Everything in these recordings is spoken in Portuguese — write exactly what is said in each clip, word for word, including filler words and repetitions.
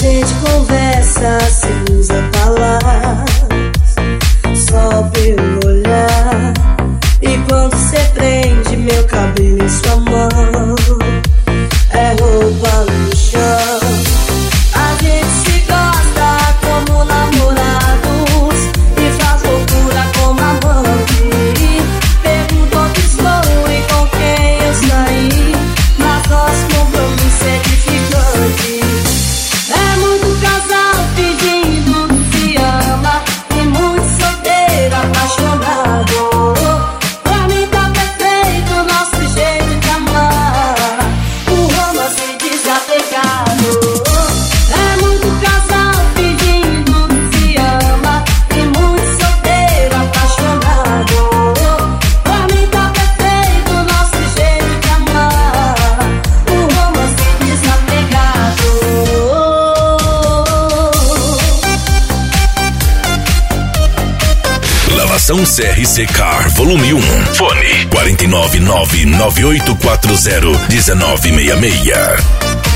gente conversa sem usar palavras, só pelo olhar. E quando cê prende meu cabelo em sua mão, é roupa no chão. A gente se gosta como namorados e faz loucura como amante. Pergunto onde estou e com quem eu saí, mas nosso compromisso é edificante. É muito casal pedindo que se ama e muito solteiro apaixonado. Pra mim tá perfeito o nosso jeito de amar, o romance desapegado. É muito casal pedindo que se ama e muito solteiro apaixonado. Pra mim tá perfeito o nosso jeito de amar, o romance desapegado. Lavação C R C Car Volume um. Fone quatro nove nove nove oito quatro zero um nove seis seis.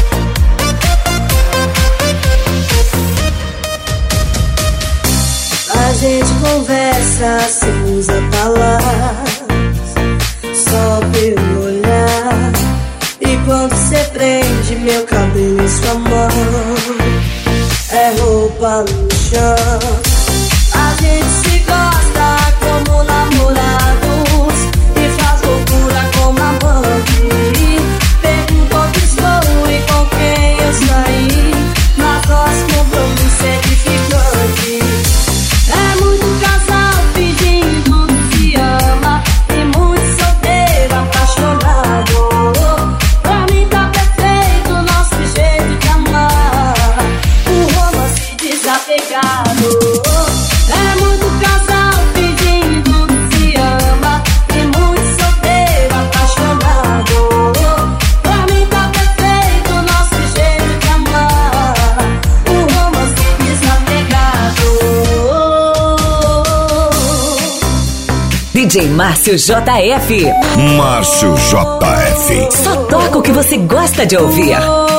A gente conversa sem usar palavras, só pelo olhar. E quando cê prende meu cabelo em sua mão, é roupa no chão. A gente se gosta como namorados e faz loucura como amante. Pergunto onde estou e com quem eu saí, mas nosso compromisso é edificante. É muito casal pedindo que se ama e muito solteiro apaixonado. Pra mim tá perfeito o nosso jeito de amar, o romance desapegado. É muito casal pedindo que se ama e muito solteiro apaixonado. Pra mim tá perfeito o nosso jeito de amar, o romance desapegado. D J Márcio J F. Márcio J F. Só toca o que você gosta de ouvir.